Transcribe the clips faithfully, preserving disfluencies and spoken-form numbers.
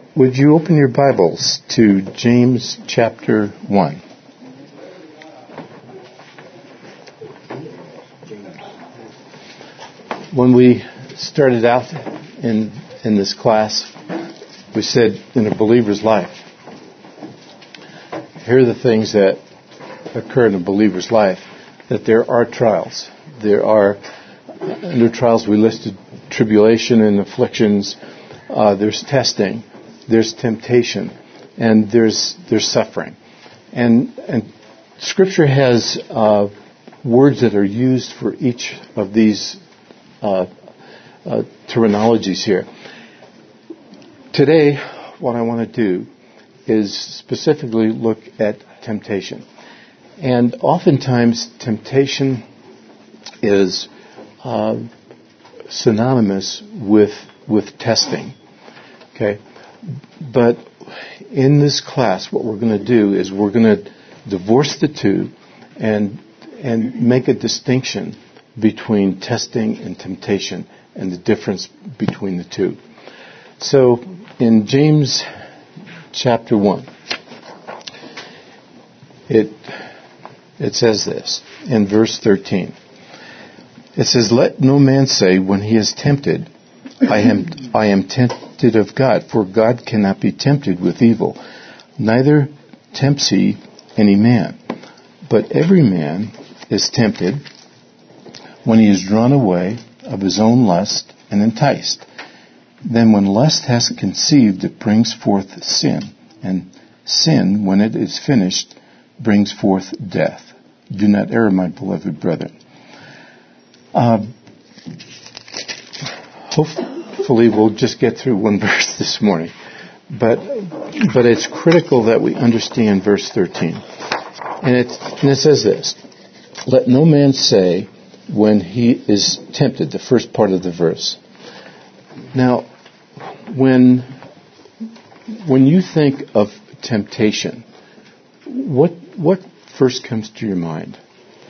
Would you open your Bibles to James chapter one? When we started out in in this class, we said in a believer's life, here are the things that occur in a believer's life, that there are trials. There are, under trials we listed tribulation and afflictions, uh, there's testing, there's temptation, and there's there's suffering. And and Scripture has uh, words that are used for each of these uh, uh, terminologies here. Today, what I want to do is specifically look at temptation. And oftentimes, temptation is uh, synonymous with with testing. Okay? But in this class, what we're going to do is we're going to divorce the two and and make a distinction between testing and temptation and the difference between the two. So, in James chapter one, it it says this in verse thirteen. It says, "Let no man say when he is tempted, I am I am tempted of God, for God cannot be tempted with evil, neither tempts he any man. But every man is tempted when he is drawn away of his own lust and enticed. Then when lust has conceived, it brings forth sin, and sin, when it is finished, brings forth death. Do not err, my beloved brethren." Uh, hopefully we'll just get through one verse this morning. But but it's critical that we understand verse thirteen. And it, and it says this, "Let no man say when he is tempted," the first part of the verse. Now, when when you think of temptation, what what first comes to your mind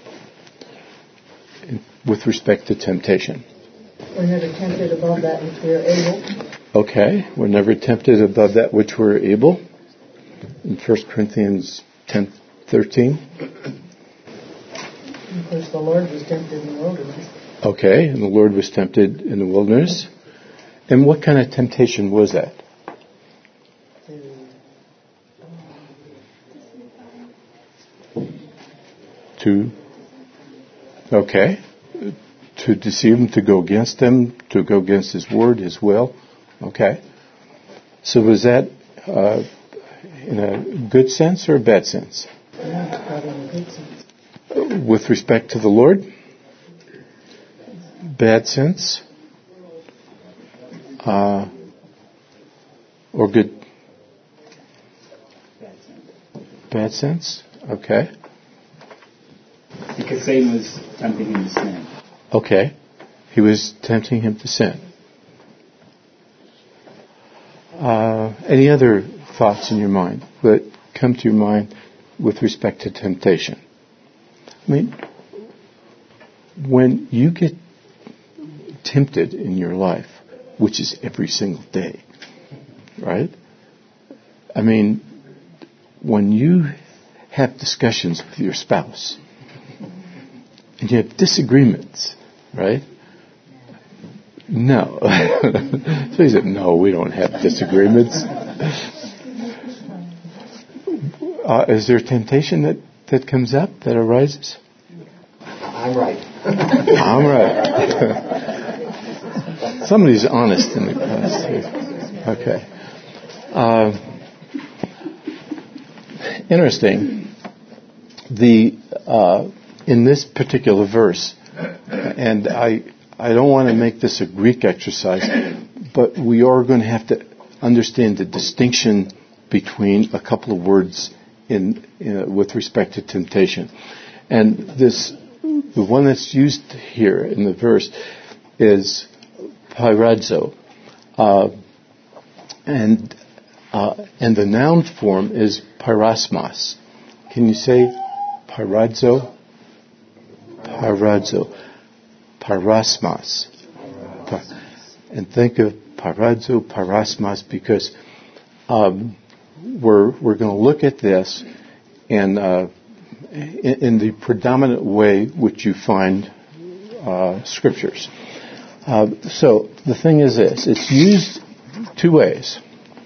with respect to temptation? We're never tempted above that which we are able. Okay, we're never tempted above that which we're able. In First Corinthians ten thirteen. Of course, the Lord was tempted in the wilderness. Okay, and the Lord was tempted in the wilderness. And what kind of temptation was that? To, okay, to deceive him, to go against him, to go against his word, his will. Okay. So was that uh, in a good sense or a bad sense? Yeah, probably in a good sense. With respect to the Lord? Bad sense? Uh, or good? Bad sense. Okay. Because Satan was tempting him to sin. Okay. He was tempting him to sin. Uh, any other thoughts in your mind that come to your mind with respect to temptation? I mean, when you get tempted in your life, which is every single day, right? I mean, when you have discussions with your spouse and you have disagreements, right? No. So he said, no, we don't have disagreements. Uh, is there temptation that, that comes up, that arises? I'm right. I'm right. Somebody's honest in the class here. Okay. Uh, interesting. The uh, in this particular verse, and I I don't want to make this a Greek exercise, but we are going to have to understand the distinction between a couple of words in, in with respect to temptation. And this, the one that's used here in the verse is pyrazo, uh, and uh, and the noun form is pyrasmos. Can you say pyrazo? Pyrazo, pyrasmos, and think of pyrazo, pyrasmos, because um, we're we're going to look at this in, uh, in in the predominant way which you find uh, scriptures. Uh, so the thing is this: it's used two ways.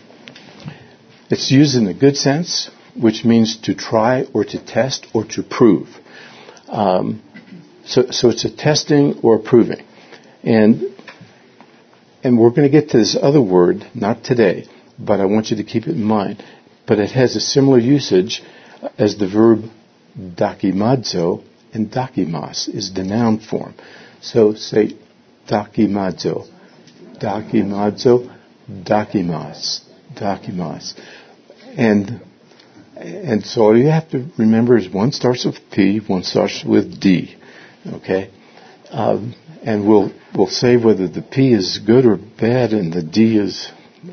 It's used in the good sense, which means to try or to test or to prove. Um, so, so it's a testing or a proving. And, and we're going to get to this other word, not today, but I want you to keep it in mind. But it has a similar usage as the verb dokimazo, and dokimos is the noun form. So say dokimazo, dokimazo, dokimos, dokimos. And and so all you have to remember is one starts with P, one starts with D. Okay? Um, and we'll we'll say whether the P is good or bad and the D is...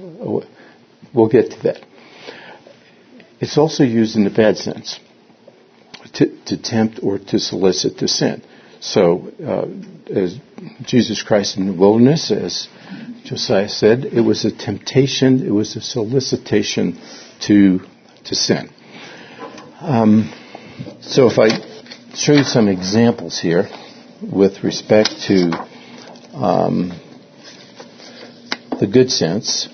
We'll get to that. It's also used in the bad sense, to, to tempt or to solicit to sin. So, uh, as Jesus Christ in the wilderness, as Josiah said, it was a temptation, it was a solicitation to to sin. Um, so if I show you some examples here with respect to um, the good sense,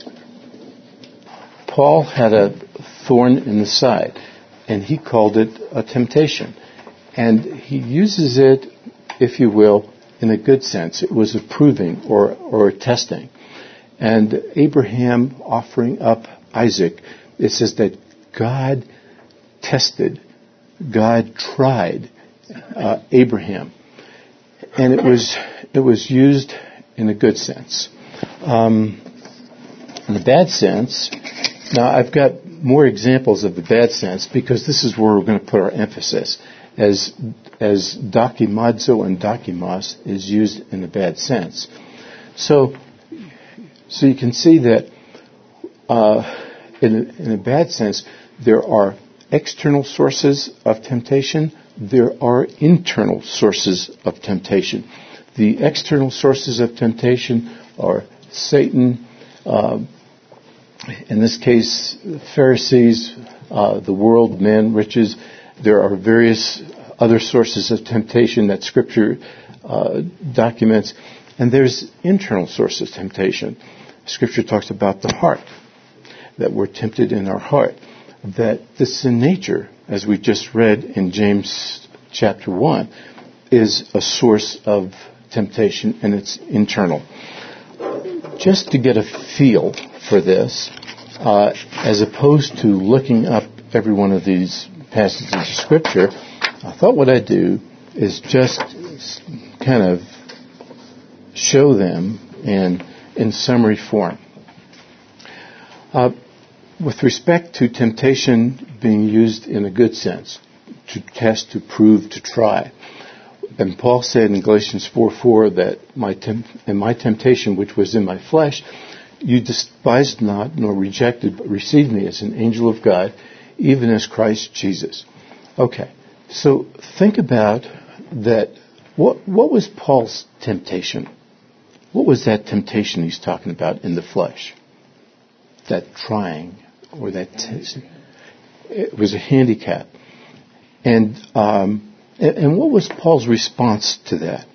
Paul had a thorn in the side, and he called it a temptation. And he uses it, if you will, in a good sense. It was a proving or, or a testing. And Abraham offering up Isaac, it says that God tested, God tried uh, Abraham. And it was it was used in a good sense. Um, in the bad sense, now I've got more examples of the bad sense because this is where we're going to put our emphasis. As as dokimazo and dokimos is used in the bad sense. So, so you can see that uh, in, a, in a bad sense, there are external sources of temptation. There are internal sources of temptation. The external sources of temptation are Satan, uh, in this case, Pharisees, uh, the world, men, riches. There are various other sources of temptation that Scripture uh, documents. And there's internal sources of temptation. Scripture talks about the heart, that we're tempted in our heart. That the sin nature, as we just read in James chapter one, is a source of temptation, and it's internal. Just to get a feel for this, uh, as opposed to looking up every one of these passages of Scripture, I thought what I'd do is just kind of show them in, in summary form. Uh, with respect to temptation being used in a good sense, to test, to prove, to try. And Paul said in Galatians four four that my temp- in my temptation, which was in my flesh, you despised not nor rejected, but received me as an angel of God, even as Christ Jesus. Okay, so think about that. What what was Paul's temptation? What was that temptation he's talking about in the flesh? That trying or that t- it was a handicap. And um, and, and what was Paul's response to that?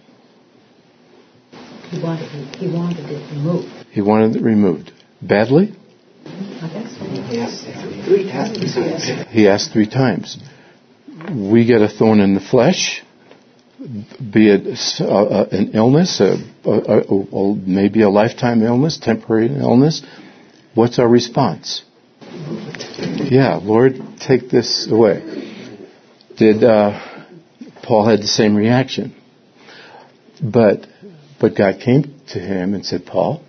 He wanted it, he wanted it removed. He wanted it removed. Badly? I guess so. He asked three times. He asked three times. We get a thorn in the flesh, be it uh, an illness, a, a, a, a, maybe a lifetime illness, temporary illness. What's our response? Yeah, Lord, take this away. Did uh, Paul had the same reaction? But but God came to him and said, Paul,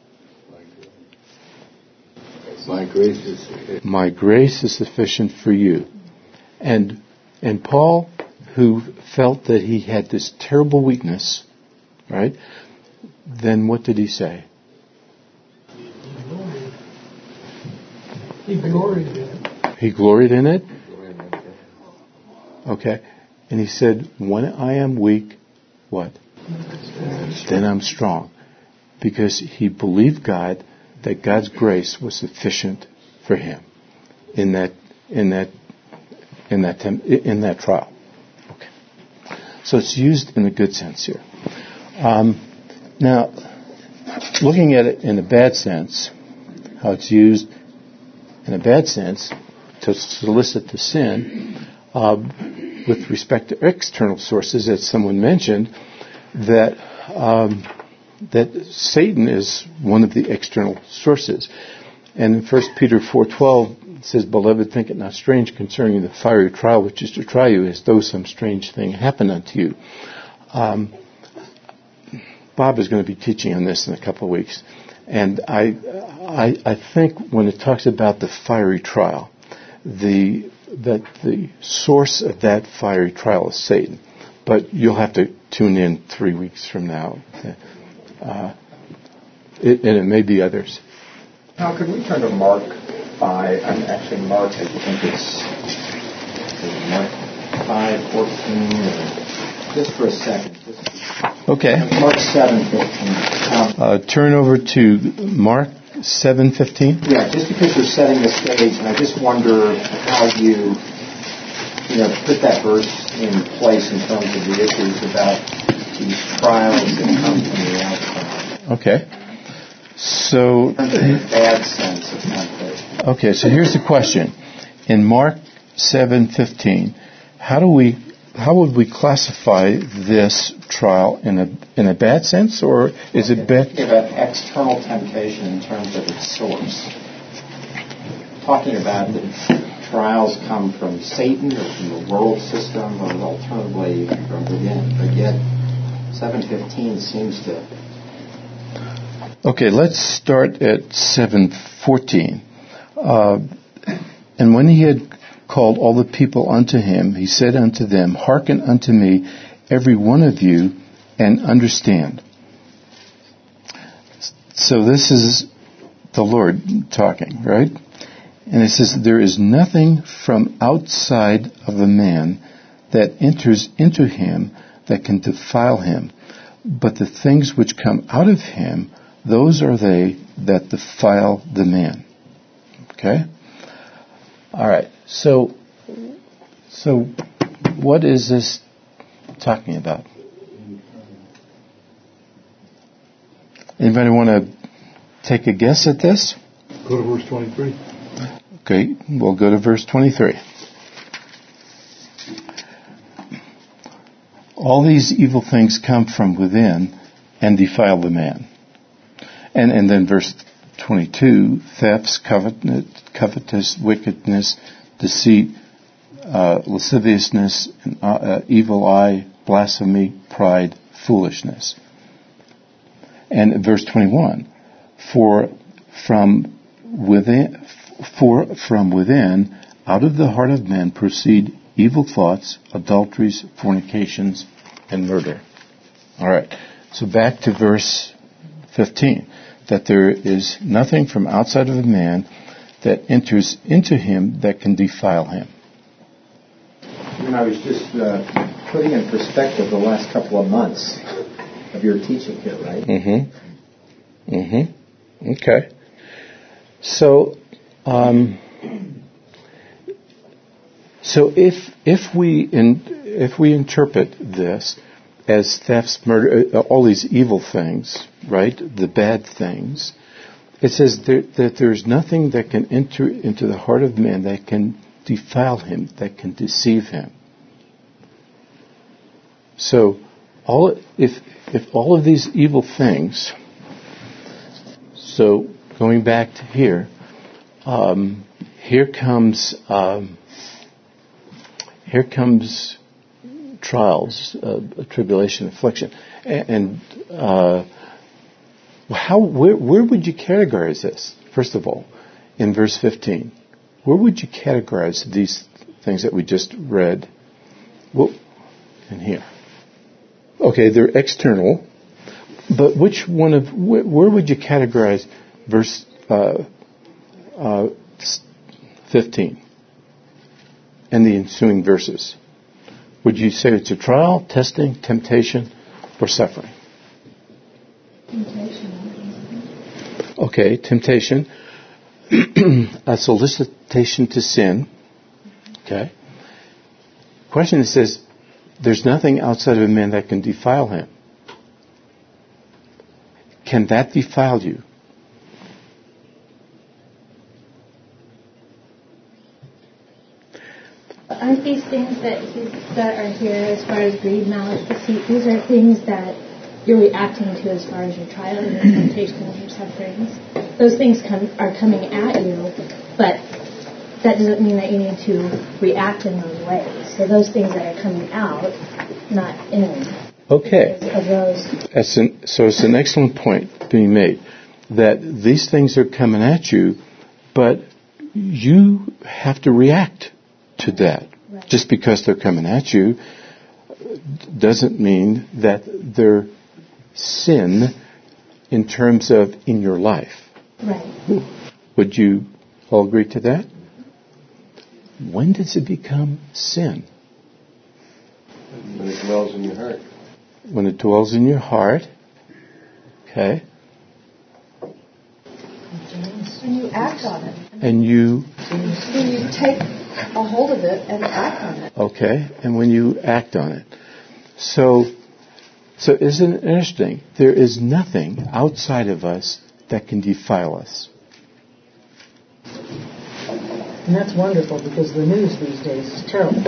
my grace is sufficient. My grace is sufficient for you. And and Paul, who felt that he had this terrible weakness, right? Then what did he say? He gloried in it. He gloried in it? Okay. And he said, when I am weak, what? Then I'm strong. Because he believed God, that God's grace was sufficient for him in that in that in that tem- in that trial. Okay, so it's used in a good sense here. Um, now, looking at it in a bad sense, how it's used in a bad sense to solicit the sin, uh, with respect to external sources, as someone mentioned, that um, that Satan is one of the external sources. And in First Peter four twelve it says, "Beloved, think it not strange concerning the fiery trial which is to try you, as though some strange thing happened unto you." Um, Bob is going to be teaching on this in a couple of weeks. And I, I, I think when it talks about the fiery trial, the that the source of that fiery trial is Satan. But you'll have to tune in three weeks from now. Uh, it, and it may be others. Now, could we turn to Mark five? I'm actually Mark, I think it's Mark five fourteen, or just for a second. Just okay. Mark seven fifteen. Um, uh, turn over to Mark seven fifteen. Yeah, just because you're setting the stage, and I just wonder how you, you know, put that verse in place in terms of the issues about these trials that come from the outside. Okay. So, In terms of the bad sense of temptation. okay, so here's the question. In Mark seven fifteen, how do we, how would we classify this trial in a in a bad sense, or is it bad? Talking about external temptation in terms of its source. Talking about that trials come from Satan or from the world system, or alternatively from within. But yet, seven fifteen seems to. Okay, let's start at seven fourteen. Uh, and when he had called all the people unto him, he said unto them, Hearken unto me, every one of you, and understand. So this is the Lord talking, right? And it says, there is nothing from outside of a man that enters into him that can defile him, but the things which come out of him, those are they that defile the man. Okay? All right. So, so what is this talking about? Anybody want to take a guess at this? Go to verse twenty-three. Okay, we'll go to verse twenty-three. All these evil things come from within and defile the man. And, and then verse twenty-two, thefts, covetous, covetous wickedness, deceit, uh, lasciviousness, and, uh, uh, evil eye, blasphemy, pride, foolishness. And verse twenty-one, for from within, for from within, out of the heart of men proceed evil thoughts, adulteries, fornications, and murder. All right. So back to verse fifteen, that there is nothing from outside of a man that enters into him that can defile him. You know, I was just uh, putting in perspective the last couple of months of your teaching here, right? Mm-hmm. Mm-hmm. Okay. So, um, so if if we in, if we interpret this as thefts, murder, all these evil things, right? The bad things. It says there, that there's nothing that can enter into the heart of man that can defile him, that can deceive him. So, all if if all of these evil things. So going back to here, um, here comes um, here comes. trials, uh, tribulation, affliction, and, and uh, how where, where would you categorize this? First of all, in verse fifteen, where would you categorize these things that we just read? Well, in here, okay, they're external, but which one of where, where would you categorize verse uh, uh, fifteen and the ensuing verses? Would you say it's a trial, testing, temptation, or suffering? Temptation. Okay, temptation. a solicitation to sin. Okay. Question is, says, there's nothing outside of a man that can defile him. Can that defile you? Aren't these things that he's, that are here as far as greed, malice, deceit, these are things that you're reacting to as far as your trial and your temptations, your sufferings. Those things come, are coming at you, but that doesn't mean that you need to react in those ways. So those things that are coming out, not in. Okay. Of those. That's an, so it's an excellent point being made, that these things are coming at you, but you have to react to that. Right. Just because they're coming at you doesn't mean that they're sin in terms of in your life. Right. Would you all agree to that? When does it become sin? When it dwells in your heart. When it dwells in your heart. Okay. When you act on it. And you... When you take a hold of it and act on it. Okay. And when you act on it. So, so isn't it interesting? There is nothing outside of us that can defile us. And that's wonderful, because the news these days is terrible.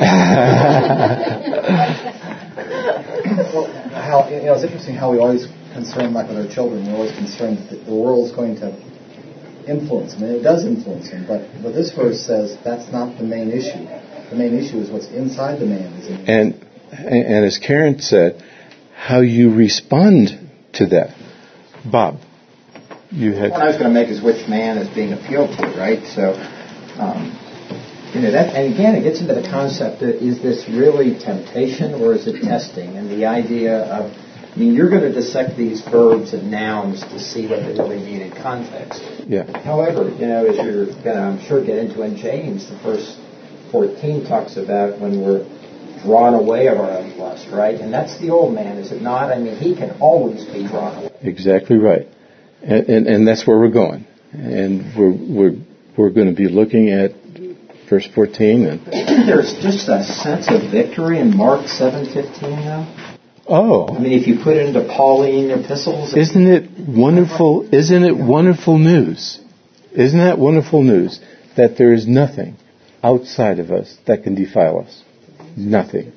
Well, how, you know, it's interesting how we always concern, like with our children, we're always concerned that the world's going to influence them, and it does influence them. But but this verse says that's not the main issue. The main issue is what's inside the man. And and as Karen said, how you respond to that. Bob, you had. What I was going to make is which man is being appealed to, right? So. Um, you know that, and again, it gets into the concept of, is this really temptation or is it testing? And the idea of, I mean, you're going to dissect these verbs and nouns to see what they really mean in context. Yeah. However, you know, as you're going to, I'm sure, get into in James, the verse fourteen talks about when we're drawn away of our own lust, right? And that's the old man, is it not? I mean, he can always be drawn away. Exactly right, and and, and that's where we're going, and we're we're. We're going to be looking at verse fourteen. And there's just a sense of victory in Mark seven fifteen now. Oh. I mean, if you put it into Pauline epistles. Isn't it wonderful? Isn't it wonderful news? Isn't that wonderful news? That there is nothing outside of us that can defile us. Nothing.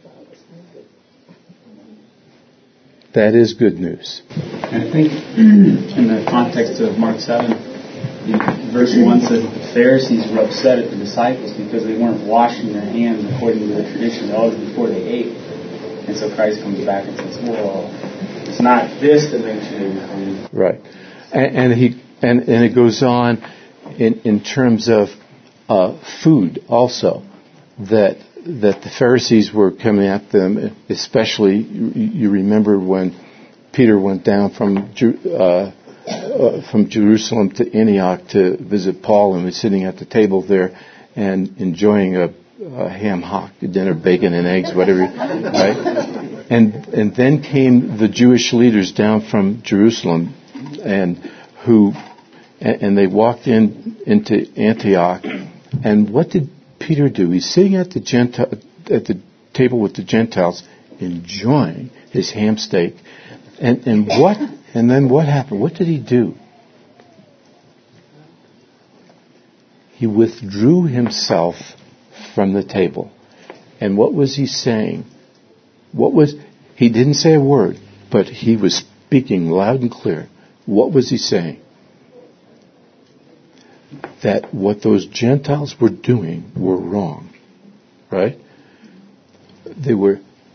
That is good news. And I think in the context of Mark seven, verse one says that the Pharisees were upset at the disciples because they weren't washing their hands according to the tradition of the elders before they ate. And so Christ comes back and says, well, it's not this that makes you clean. Right. And, and he and, and it goes on in, in terms of uh, food also, that that the Pharisees were coming at them, especially, you, you remember when Peter went down from uh, Uh, from Jerusalem to Antioch to visit Paul, and was sitting at the table there and enjoying a, a ham hock, a dinner, bacon and eggs, whatever, right? And and then came the Jewish leaders down from Jerusalem, and who and, and they walked in into Antioch. And what did Peter do? He's sitting at the Gentile, at the table with the Gentiles, enjoying his ham steak, and and what? And then what happened? What did he do? He withdrew himself from the table. And what was he saying? What was, he didn't say a word, but he was speaking loud and clear. What was he saying? That what those Gentiles were doing were wrong. Right? They were,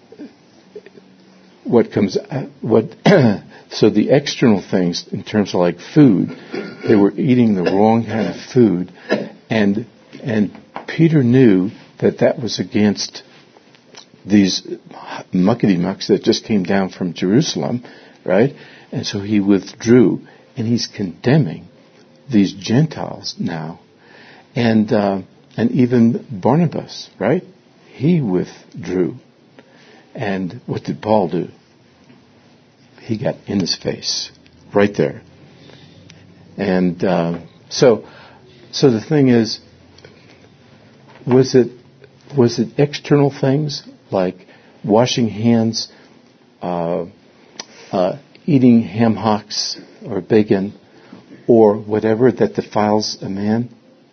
what comes, what, so the external things, in terms of like food, they were eating the wrong kind of food, and and Peter knew that that was against these muckety mucks that just came down from Jerusalem, right? And so he withdrew, and he's condemning these Gentiles now, and uh, and even Barnabas, right? He withdrew, and what did Paul do? He got in his face, right there. And uh, so, So the thing is, was it was it external things like washing hands, uh, uh, eating ham hocks or bacon, or whatever that defiles a man?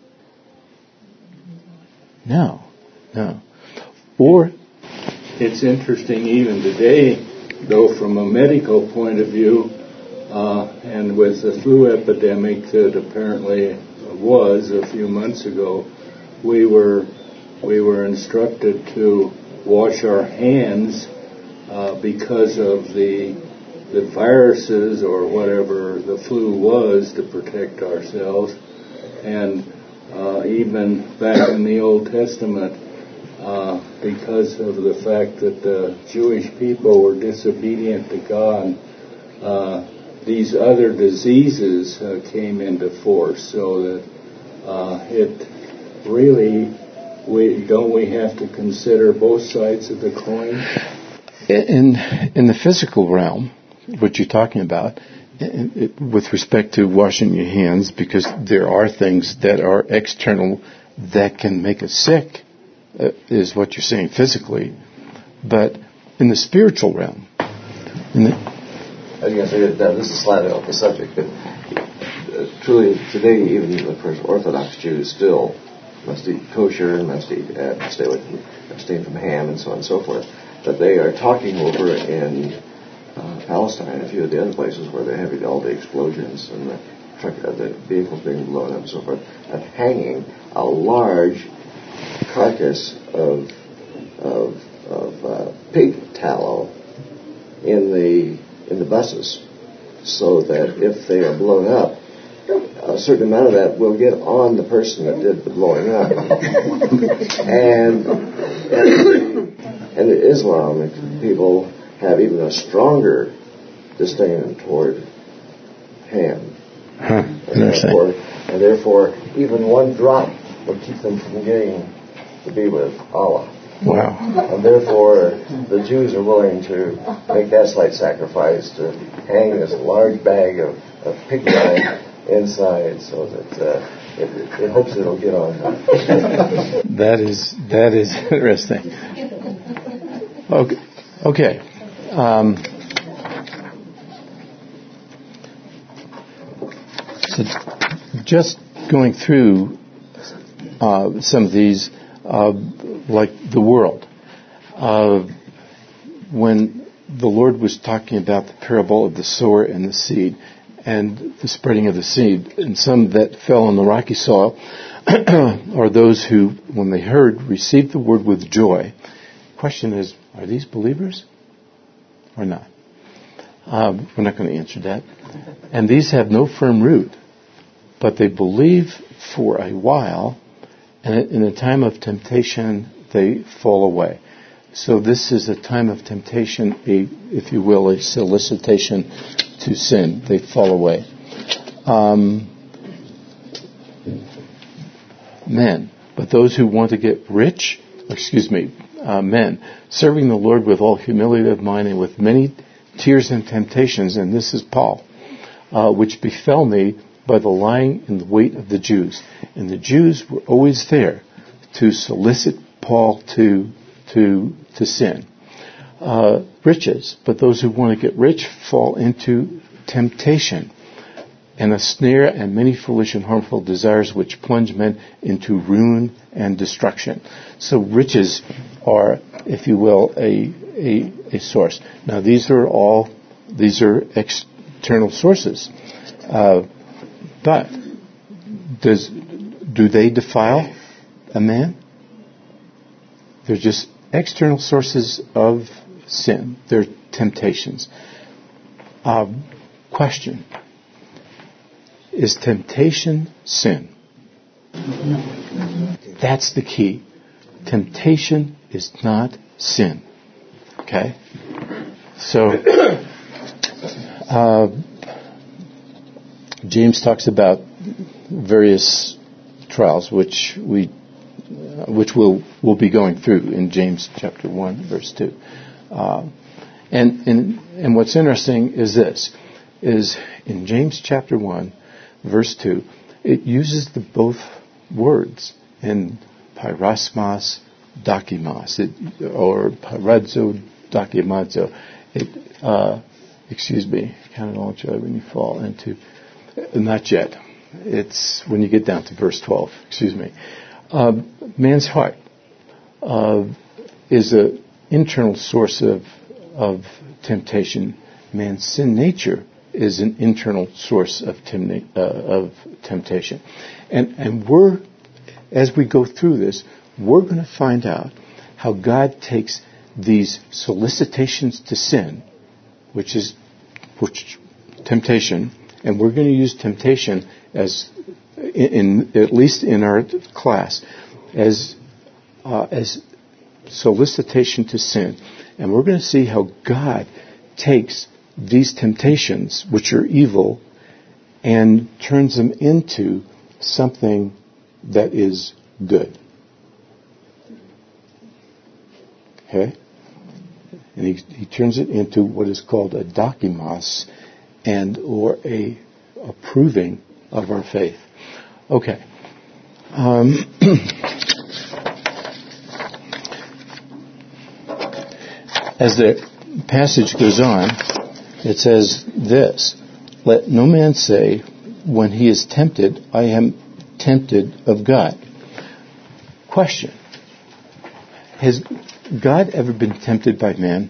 No, no. Or it's interesting even today, though, from a medical point of view, uh, and with the flu epidemic that apparently was a few months ago, we were we were instructed to wash our hands uh, because of the the viruses or whatever the flu was, to protect ourselves. And uh, even back in the Old Testament, uh, because of the fact that the Jewish people were disobedient to God, uh, these other diseases uh, came into force. So that uh, it really, we don't we have to consider both sides of the coin? In in the physical realm, what you're talking about, it, with respect to washing your hands, because there are things that are external that can make us sick, uh, is what you're saying physically. But in the spiritual realm, in the, I was going to say that uh, this is slightly off the subject, but uh, truly today, even the first Orthodox Jews still must eat kosher, must eat, uh, stay away from, abstain from ham, and so on and so forth. But they are talking over in uh, Palestine, a few of the other places where they're having all the explosions and the truck, uh, the vehicles being blown up and so forth, of hanging a large carcass of of, of uh, pig tallow in the in the buses, so that if they are blown up, a certain amount of that will get on the person that did the blowing up. and, and and the Islamic people have even a stronger disdain toward ham. huh, And therefore, and therefore, even one drop will keep them from getting to be with Allah. wow. And therefore, the Jews are willing to make that slight sacrifice to hang this large bag of, of pig rind inside, so that uh, it, it hopes it'll get on. That is that is interesting. Okay, okay. Um, so just going through uh, some of these, uh, like the world, uh, when the Lord was talking about the parable of the sower and the seed, and the spreading of the seed, and some that fell on the rocky soil are those who, when they heard, received the word with joy. Question is, are these believers or not? Uh, we're not going to answer that. And these have no firm root, but they believe for a while, and in a time of temptation, they fall away. So this is a time of temptation, a, if you will, a solicitation to sin. They fall away. Um, men, but those who want to get rich, excuse me, uh, men, serving the Lord with all humility of mind and with many tears and temptations, and this is Paul, uh, which befell me by the lying in the wait of the Jews. And the Jews were always there to solicit Paul to to to sin. Uh, riches, but those who want to get rich fall into temptation and a snare and many foolish and harmful desires which plunge men into ruin and destruction. So riches are, if you will, a a, a source. Now these are all these are external sources, uh, but does do they defile a man? They're just external sources of sin. They're temptations. Uh, question. Is temptation sin? That's the key. Temptation is not sin. Okay? So, uh, James talks about various trials, which we Uh, which we'll, we'll be going through in James chapter one, verse two. Uh, and, and, and what's interesting is this, is in James chapter one, verse two, it uses the both words in pyrasmos, dokimos, it, or pyradzo, dokimazo. It, uh, excuse me, count it all joy when you fall into, not yet. It's when you get down to verse twelve, excuse me. Uh, man's heart uh, is an internal source of, of temptation. Man's sin nature is an internal source of, temna- uh, of temptation. And, and we're, as we go through this, we're going to find out how God takes these solicitations to sin, which is which, temptation, and we're going to use temptation as, in, in at least in our class, as uh, as solicitation to sin, and we're going to see how God takes these temptations, which are evil, and turns them into something that is good. Okay? And he, he turns it into what is called a dokimos, and or a approving of our faith. Okay. Um, as the passage goes on, it says this: "Let no man say, when he is tempted, I am tempted of God." Question: has God ever been tempted by man?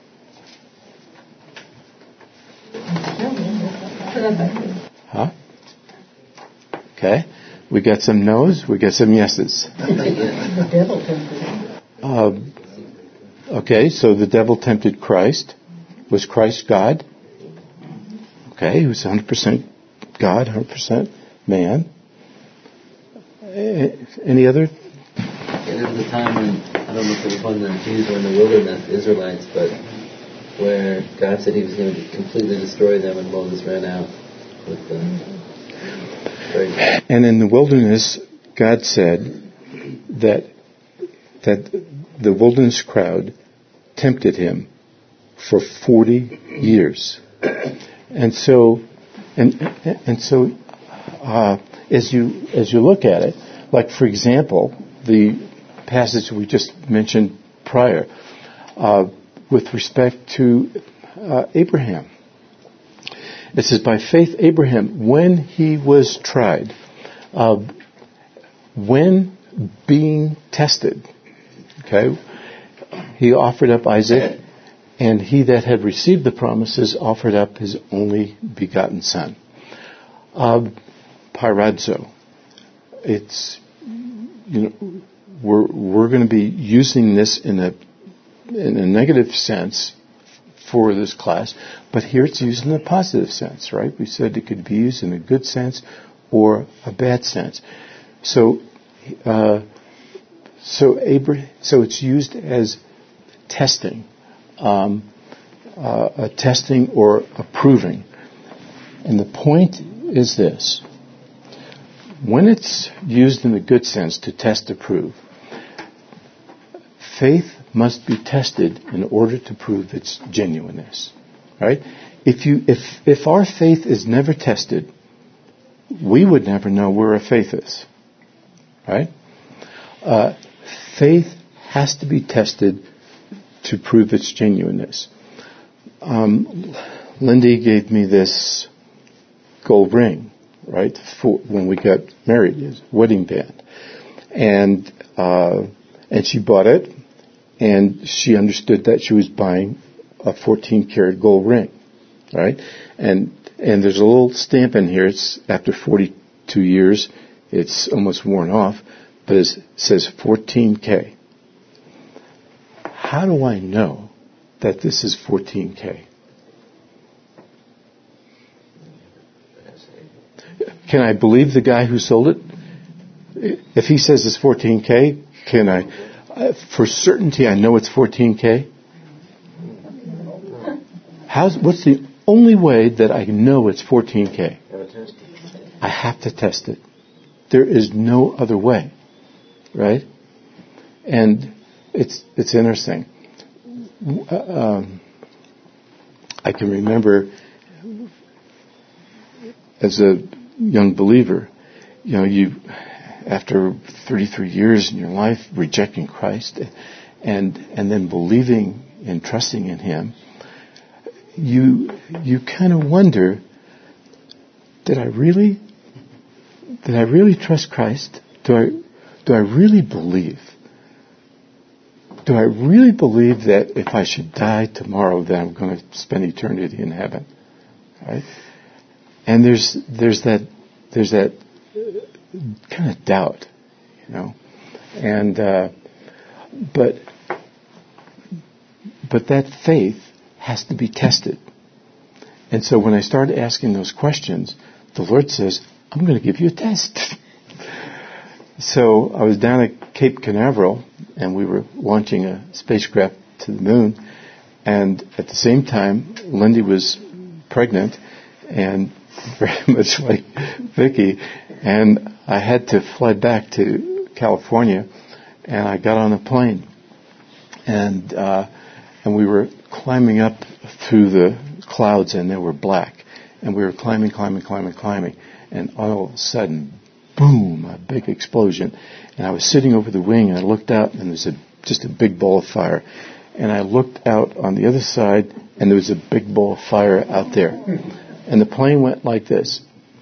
Huh? Okay. We got some no's, we got some yeses. The devil tempted him. Uh, okay, so the devil tempted Christ. Was Christ God? Okay, he was one hundred percent God, one hundred percent man. Any other? And there was a time when, I don't know if it was when the Jews were in the wilderness, the Israelites, but where God said he was going to completely destroy them, and Moses ran out with the... And in the wilderness, God said that that the wilderness crowd tempted him for forty years. And so, and and so, uh, as you as you look at it, like for example, the passage we just mentioned prior, uh, with respect to uh, Abraham. It says, by faith Abraham, when he was tried, uh, when being tested, okay, he offered up Isaac, and he that had received the promises offered up his only begotten son. Uh, pyradzo. It's, you know, we're we're going to be using this in a in a negative sense for this class, but here it's used in a positive sense, right? We said it could be used in a good sense or a bad sense. So, uh, so Abraham, so it's used as testing, um, uh, a testing or approving. And the point is this: when it's used in the good sense to test, approve, faith must be tested in order to prove its genuineness. Right? If you, if, if our faith is never tested, we would never know where our faith is. Right? Uh, faith has to be tested to prove its genuineness. Um, Lindy gave me this gold ring, right, for when we got married, his wedding band, and uh, and she bought it. And she understood that she was buying a fourteen karat gold ring, right? And and there's a little stamp in here. It's after forty-two years. It's almost worn off, but it says fourteen K. How do I know that this is fourteen K? Can I believe the guy who sold it? If he says it's fourteen K, can I... Uh, for certainty, I know it's fourteen K. How's, what's the only way that I know it's fourteen K? I have to test it. There is no other way, right? And it's it's interesting. Uh, um, I can remember as a young believer you know, you, after thirty-three years in your life rejecting Christ and, and then believing and trusting in Him, you, you kind of wonder, did I really, did I really trust Christ? Do I, do I really believe? Do I really believe that if I should die tomorrow, that I'm going to spend eternity in heaven? Right? And there's there's that there's that kind of doubt, you know, and uh, but but that faith has to be tested. And so when I started asking those questions, the Lord says, "I'm going to give you a test." So I was down at Cape Canaveral, and we were launching a spacecraft to the moon, and at the same time, Lindy was pregnant, and very much like Vicky, and I had to fly back to California, and I got on a plane, and uh, and we were climbing up through the clouds, and they were black, and we were climbing, climbing, climbing, climbing, and all of a sudden, boom, a big explosion. And I was sitting over the wing, and I looked out, and there's a, just a big ball of fire. And I looked out on the other side, and there was a big ball of fire out there. And the plane went like this.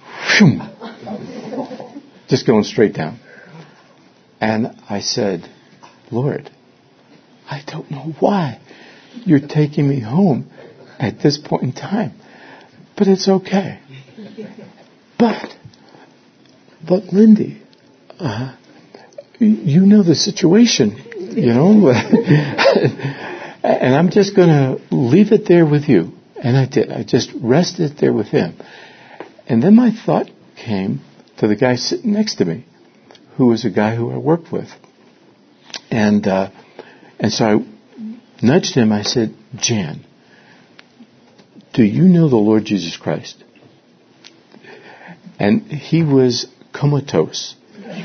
Just going straight down. And I said, Lord, I don't know why you're taking me home at this point in time. But it's okay. But But Lindy, uh, you know the situation, you know, and I'm just going to leave it there with you. And I did. I just rested there with him. And then my thought came to the guy sitting next to me, who was a guy who I worked with. And uh, and so I nudged him. I said, Jan, do you know the Lord Jesus Christ? And he was comatose.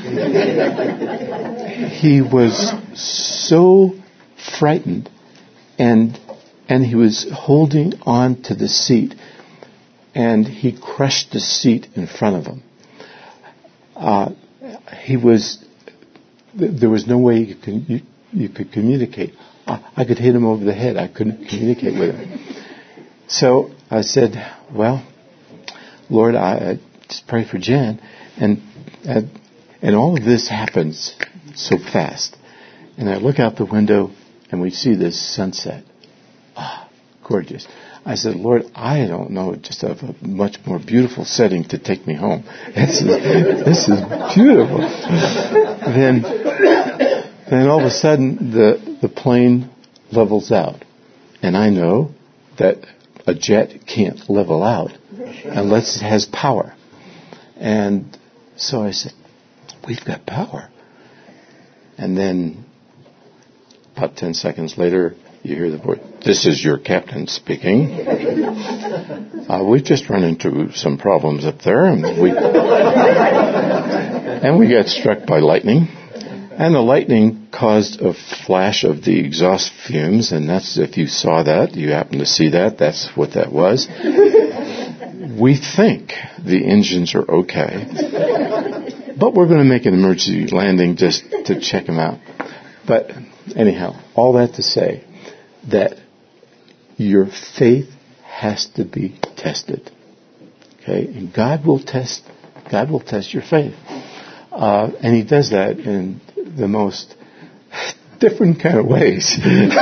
He was so frightened, and and he was holding on to the seat, and he crushed the seat in front of him. Uh, he was. There was no way you could you, you could communicate. I, I could hit him over the head. I couldn't communicate with him. So I said, "Well, Lord, I, I just pray for Jan." And, and and all of this happens so fast. And I look out the window, and we see this sunset. Ah, gorgeous. I said, Lord, I don't know just of a much more beautiful setting to take me home. This is, this is beautiful. then, then all of a sudden, the, the plane levels out. And I know that a jet can't level out unless it has power. And so I said, we've got power. And then about ten seconds later, you hear the voice, this is your captain speaking. Uh, we've just run into some problems up there, and we and we got struck by lightning. And the lightning caused a flash of the exhaust fumes, and that's, if you saw that, you happen to see that, that's what that was. We think the engines are okay, but we're going to make an emergency landing just to check them out. But anyhow, all that to say that your faith has to be tested. Okay, and God will test. God will test your faith, uh, and He does that in the most different kind of ways.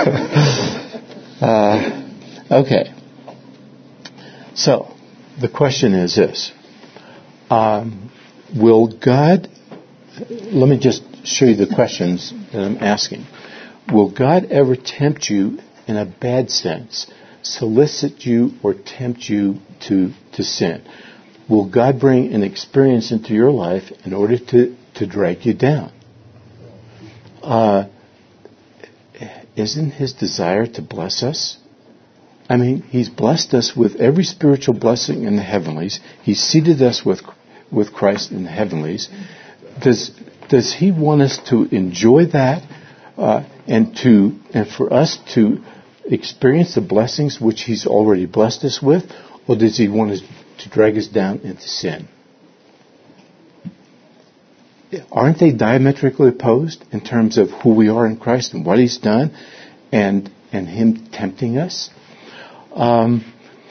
uh, okay, so. The question is this. Um, will God, let me just show you the questions that I'm asking. Will God ever tempt you in a bad sense, solicit you or tempt you to, to sin? Will God bring an experience into your life in order to, to drag you down? Uh, isn't His desire to bless us? I mean, He's blessed us with every spiritual blessing in the heavenlies. He's seated us with with Christ in the heavenlies. Does does He want us to enjoy that uh, and to and for us to experience the blessings which He's already blessed us with, or does He want us to drag us down into sin? aren't they diametrically opposed in terms of who we are in Christ and what He's done, and and Him tempting us? Um,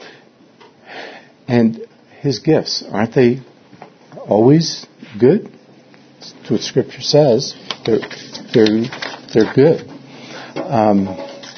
and His gifts, aren't they always good? That's what Scripture says. They're they're they're good. Um,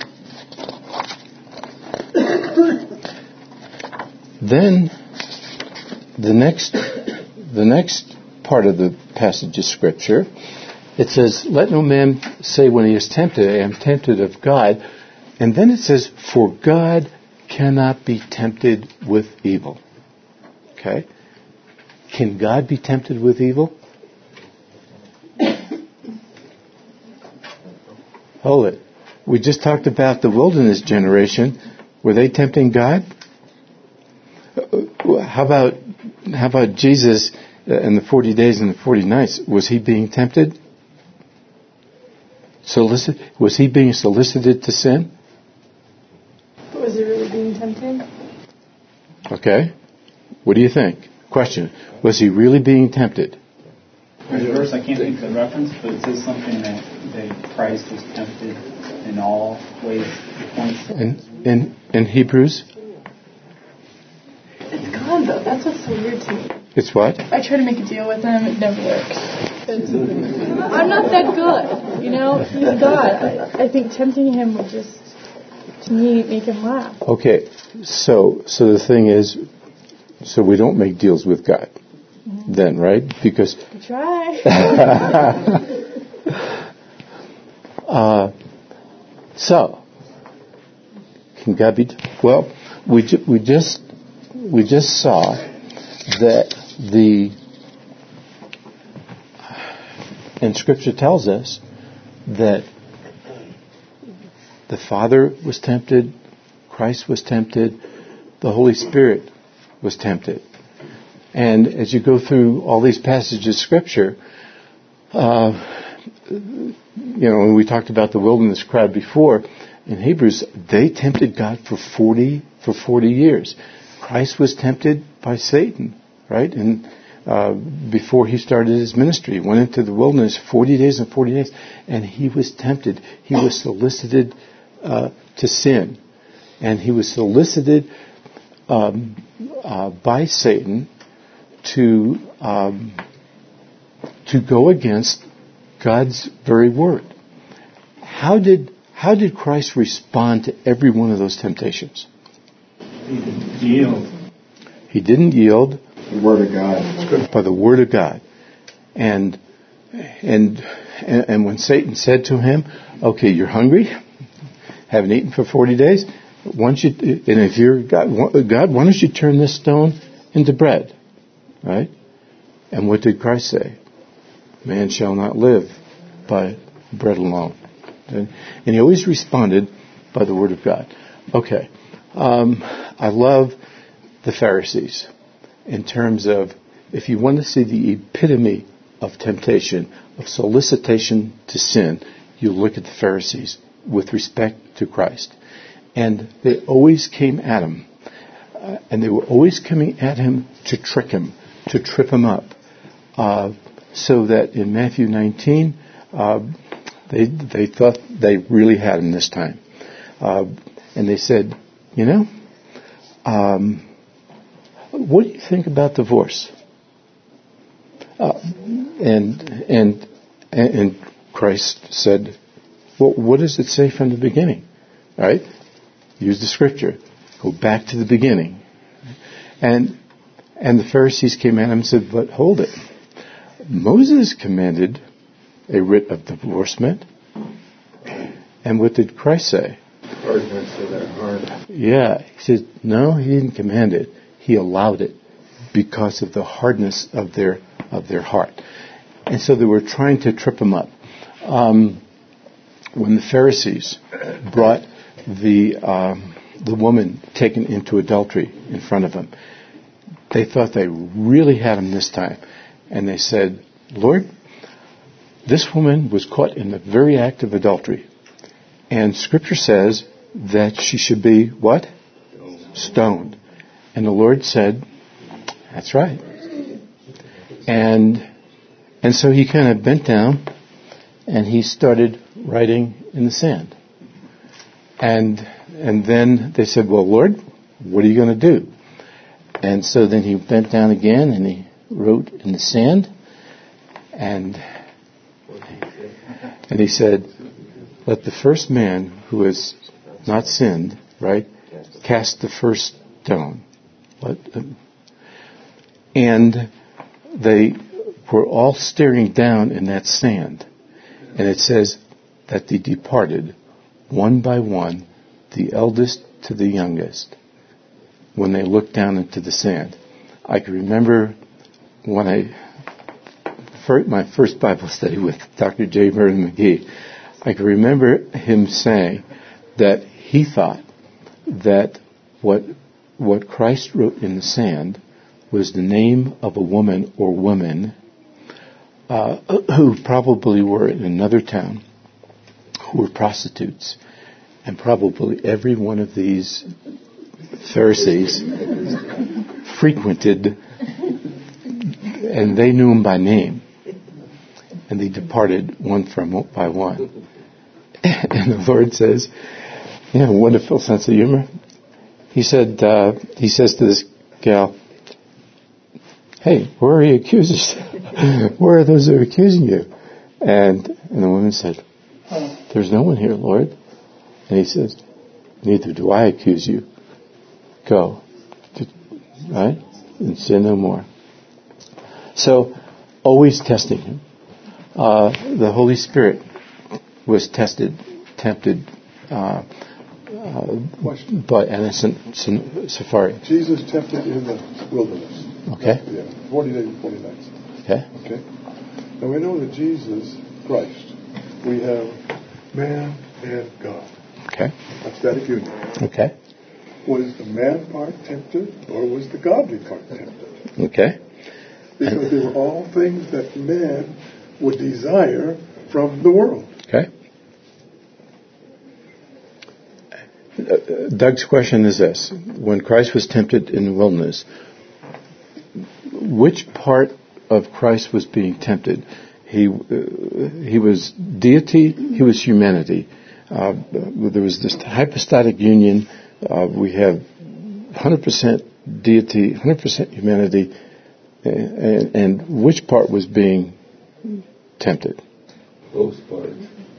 then the next the next part of the passage of Scripture, it says, "Let no man say when he is tempted, I am tempted of God." And then it says, "For God cannot be tempted with evil." Okay? Can God be tempted with evil? Hold it. We just talked about the wilderness generation. Were they tempting God? How about how about Jesus in the forty days and the forty nights? Was he being tempted? Solicit? Was he being solicited to sin? Was he really being tempted? Okay. What do you think? Question. Was he really being tempted? There's a verse, I can't think of the reference, but it says something that, that Christ was tempted in all ways. It points In, in, in Hebrews? It's God, though. That's what's so weird to me. It's what? I try to make a deal with him. It never works. I'm not that good. You know, he's God. I, I think tempting him would just, to me, make him laugh. Okay. So, so the thing is, so we don't make deals with God. Mm-hmm. Then, right? Because... We try. uh, so, can God be... Well, we ju- we just we just saw that the... And Scripture tells us that the Father was tempted, Christ was tempted, the Holy Spirit was tempted. And as you go through all these passages of Scripture, uh, you know, when we talked about the wilderness crowd before, in Hebrews, they tempted God for forty for forty years. Christ was tempted by Satan, right? And uh, before he started his ministry, he went into the wilderness forty days and forty days, and he was tempted. He was solicited uh, to sin, and he was solicited um, uh, by Satan to um, to go against God's very word. How did how did Christ respond to every one of those temptations? He didn't yield. He didn't yield. The Word of God. By the Word of God. And and and when Satan said to him, "Okay, you're hungry, haven't eaten for forty days. Why don't you, and if you're God, God, why don't you turn this stone into bread?" Right? And what did Christ say? Man shall not live by bread alone. And he always responded by the Word of God. Okay. Um, I love the Pharisees in terms of, if you want to see the epitome of temptation, of solicitation to sin, you look at the Pharisees with respect to Christ. And they always came at him. Uh, and they were always coming at him to trick him, to trip him up. Uh, so that in Matthew nineteen, uh, they they thought they really had him this time. Uh, and they said, you know, um, what do you think about divorce? Uh, and, and and Christ said, well, what does it say from the beginning? All right? Use the Scripture. Go back to the beginning. And and the Pharisees came at him and said, but hold it. Moses commanded a writ of divorcement. And what did Christ say? Hardness of their heart. Yeah. He said, no, he didn't command it. He allowed it because of the hardness of their of their heart. And so they were trying to trip him up. Um, when the Pharisees brought the um, the woman taken into adultery in front of him, they thought they really had him this time. And they said, Lord, this woman was caught in the very act of adultery. And Scripture says that she should be, what? Stoned. And the Lord said, that's right. And And so he kind of bent down and he started writing in the sand. And and then they said, well, Lord, what are you going to do? And so then he bent down again and he wrote in the sand. And and he said, let the first man who has not sinned, right, cast the first stone. Let, and they were all staring down in that sand. And it says that they departed one by one, the eldest to the youngest, when they looked down into the sand. I can remember when I, for my first Bible study with Doctor J. Vernon McGee, I can remember him saying that he thought that what what Christ wrote in the sand was the name of a woman or women uh, who probably were in another town, who were prostitutes. And probably every one of these Pharisees frequented, and they knew him by name. And they departed one from by one. And the Lord says, you know, wonderful sense of humor. He said, uh, he says to this gal, hey, where are your accusers? Where are those that are accusing you? And, and the woman said, there's no one here, Lord. And he says, neither do I accuse you. Go. Right? And sin no more. So, always testing him. Uh, the Holy Spirit was tested, tempted uh, uh, by innocent Safari. Jesus tempted in the wilderness. Okay. Yeah, forty days and forty nights. Okay. Okay. Now we know that Jesus Christ, we have man and God. Okay. That's static union. Okay. Was the man part tempted, or was the godly part tempted? Okay. Because they were all things that man would desire from the world. Okay. Uh, Doug's question is this. When Christ was tempted in the wilderness, which part of Christ was being tempted? He uh, he was deity, he was humanity. Uh, there was this hypostatic union. Uh, we have one hundred percent deity, one hundred percent humanity. And, and which part was being tempted? Both parts.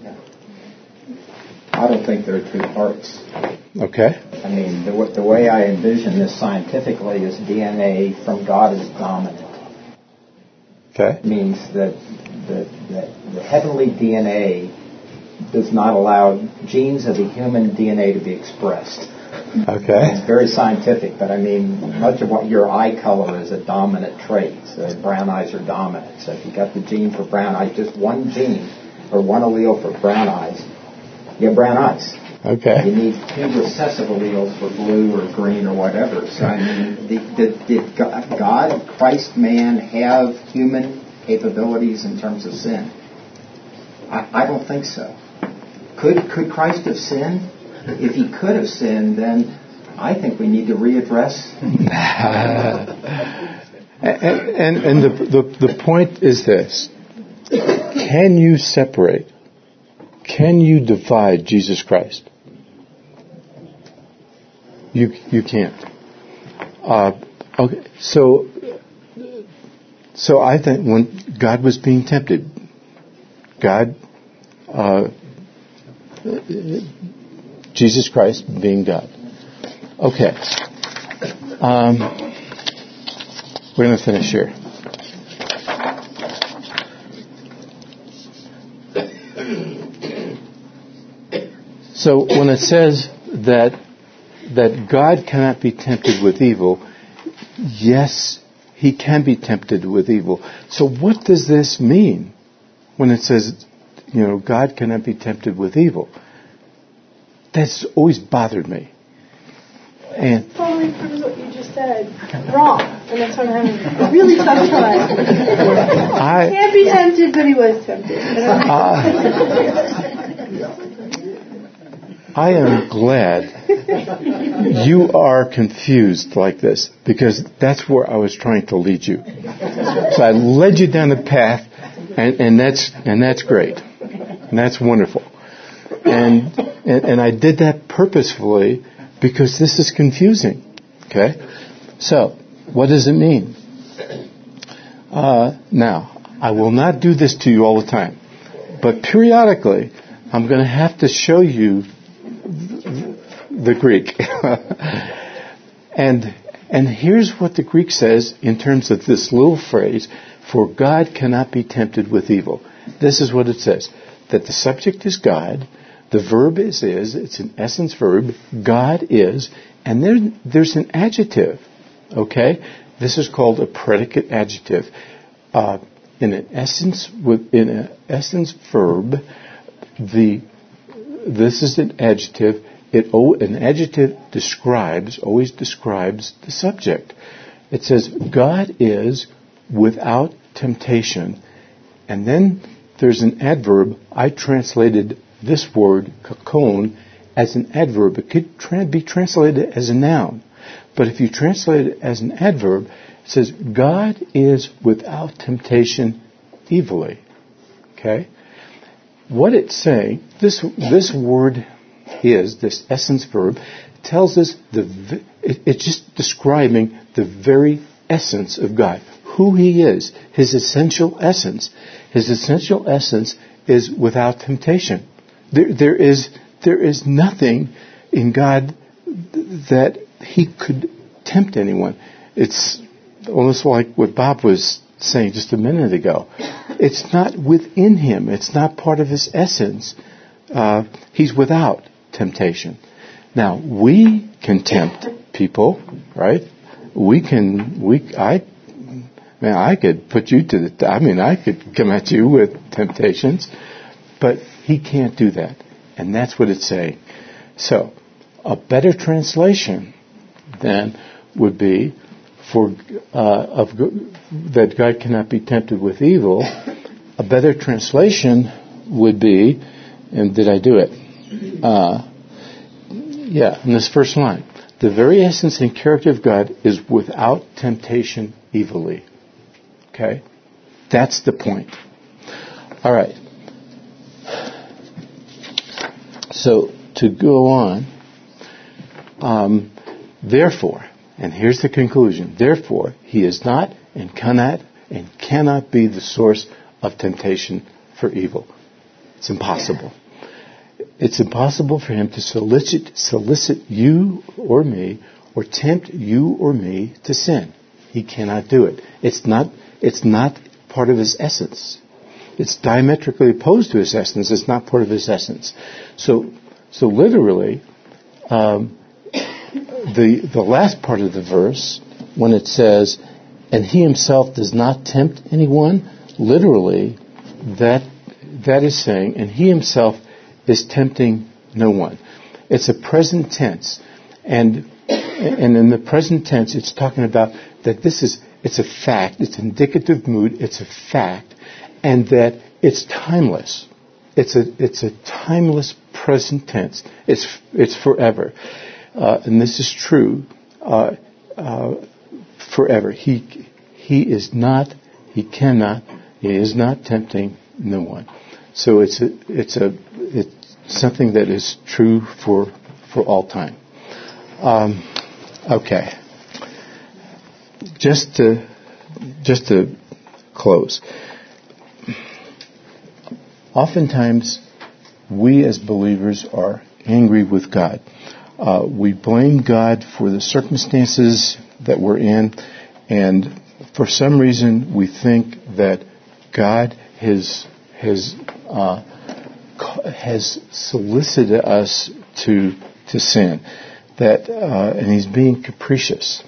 I don't think there are two parts. Okay. I mean, the, the way I envision this scientifically is D N A from God is dominant. Okay. It means that the, the, the heavenly D N A does not allow genes of the human D N A to be expressed. Okay. It's very scientific, but I mean, much of what your eye color is a dominant trait. So brown eyes are dominant. So if you got the gene for brown eyes, just one gene or one allele for brown eyes, you have brown eyes. Okay. You need two recessive alleles for blue or green or whatever. So I mean, did, did, did God, Christ, man have human capabilities in terms of sin? I, I don't think so. Could could Christ have sinned? If he could have sinned, then I think we need to readdress. and and, and the, the the point is this: can you separate? Can you divide Jesus Christ? You you can't. Uh, okay, so so I think when God was being tempted, God. Uh, Jesus Christ being God. Okay. Um, we're going to finish here. So when it says that that God cannot be tempted with evil, yes, he can be tempted with evil. So what does this mean when it says, you know, God cannot be tempted with evil? That's always bothered me. And totally proves what you just said wrong, and that's why I'm having a really tough time. I Can't be tempted, but he was tempted. Uh, I am glad you are confused like this, because that's where I was trying to lead you. So I led you down the path and, and that's and that's great, and that's wonderful, and, and and I did that purposefully because this is confusing. Okay, so what does it mean? Uh, now, I will not do this to you all the time, but periodically, I'm going to have to show you the Greek. and and here's what the Greek says in terms of this little phrase, for God cannot be tempted with evil. This is what it says, that the subject is God, the verb is is, it's an essence verb, God is, and there, there's an adjective, okay? This is called a predicate adjective. Uh, in an essence, in an essence verb, the this is an adjective. It an adjective describes, always describes the subject. It says God is without temptation, and then there's an adverb. I translated this word kakon as an adverb. It could tra- be translated as a noun, but if you translate it as an adverb, it says God is without temptation evilly. Okay. What it's saying, this this word is, this essence verb, tells us the it, it's just describing the very essence of God, who He is, His essential essence. His essential essence is without temptation. There, there is there is nothing in God that He could tempt anyone. It's almost like what Bob was saying just a minute ago. It's not within Him. It's not part of His essence. Uh, he's without temptation. Now, we can tempt people, right? We can, we, I, man, I could put you to the, I mean, I could come at you with temptations, but He can't do that. And that's what it's saying. So, a better translation then would be for uh, of that God cannot be tempted with evil. A better translation would be, and did I do it? Uh, yeah, in this first line, the very essence and character of God is without temptation evilly. Okay, that's the point. All right. So to go on, um, therefore. And here's the conclusion. Therefore, He is not and cannot and cannot be the source of temptation for evil. It's impossible. It's impossible for Him to solicit solicit you or me or tempt you or me to sin. He cannot do it. It's not it's not part of His essence. It's diametrically opposed to His essence. It's not part of His essence. So so literally, um, The the last part of the verse, when it says, and He Himself does not tempt anyone, literally, that that is saying, and He Himself is tempting no one. It's a present tense. And and in the present tense, it's talking about that this is, it's a fact, it's indicative mood, it's a fact, and that it's timeless. It's a it's a timeless present tense. It's it's forever. Uh, and this is true uh, uh, forever. He he is not, he cannot, he is not tempting no one. So it's a it's a it's something that is true for for all time. Um, okay, just to just to close. Oftentimes, we as believers are angry with God. Uh, we blame God for the circumstances that we're in, and for some reason we think that God has has uh, has solicited us to to sin, that uh, and He's being capricious.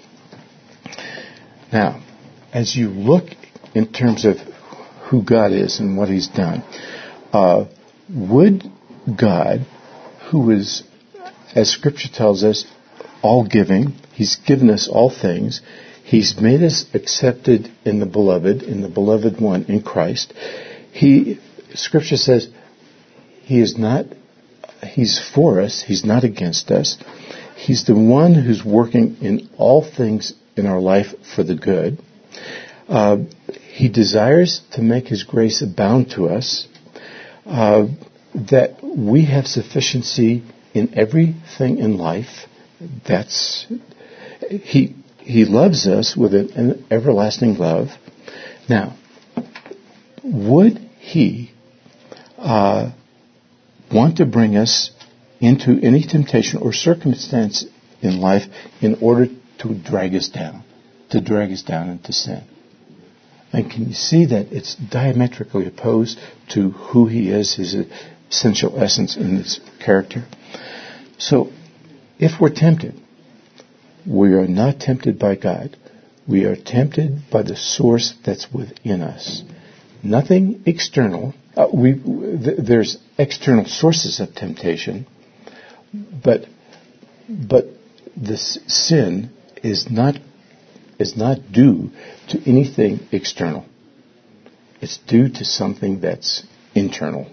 Now, as you look in terms of who God is and what He's done, uh, would God, who is, as Scripture tells us, all giving, He's given us all things, He's made us accepted in the Beloved, in the Beloved One, in Christ. He, Scripture says, He is not, He's for us, He's not against us. He's the one who's working in all things in our life for the good. Uh, He desires to make His grace abound to us, uh, that we have sufficiency in everything in life. That's He. He loves us with an, an everlasting love. Now, would He uh, want to bring us into any temptation or circumstance in life in order to drag us down, to drag us down into sin? And can you see that it's diametrically opposed to who He is, His essential essence in His character? So, if we're tempted, we are not tempted by God. We are tempted by the source that's within us. Nothing external. Uh, we, th- there's external sources of temptation, but but this sin is not is not due to anything external. It's due to something that's internal.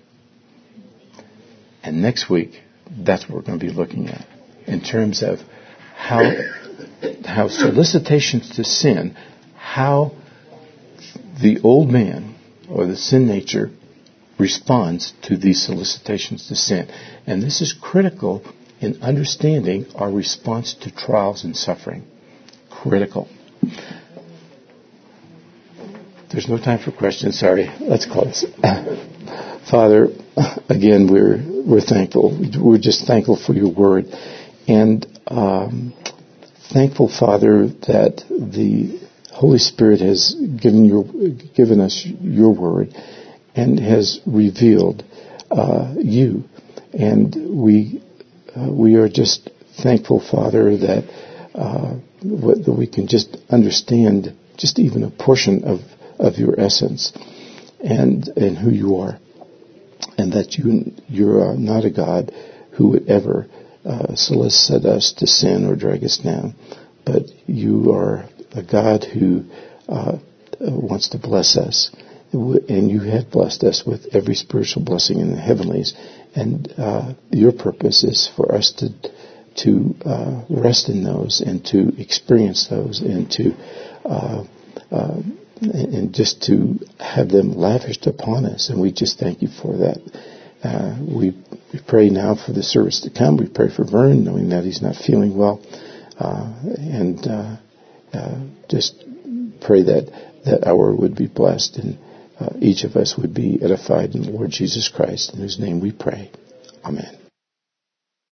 And next week, that's what we're going to be looking at in terms of how how solicitations to sin, how the old man or the sin nature responds to these solicitations to sin. And this is critical in understanding our response to trials and suffering. Critical. There's no time for questions. Sorry. Let's close. Father, again, we're we're thankful. We're just thankful for your word. And um, thankful, Father, that the Holy Spirit has given your given us your word and has revealed uh, you. And we uh, we are just thankful, Father, that uh, that we can just understand just even a portion of, of your essence and and who you are, and that you you're not a God who would ever uh, solicit us to sin or drag us down, but you are a God who uh, wants to bless us, and you have blessed us with every spiritual blessing in the heavenlies, and uh, your purpose is for us to to uh, rest in those and to experience those and to uh, uh, and just to have them lavished upon us, and we just thank you for that. Uh, we, we pray now for the service to come. We pray for Vern, knowing that he's not feeling well, uh, and uh, uh, just pray that that hour would be blessed and uh, each of us would be edified in the Lord Jesus Christ, in whose name we pray. Amen.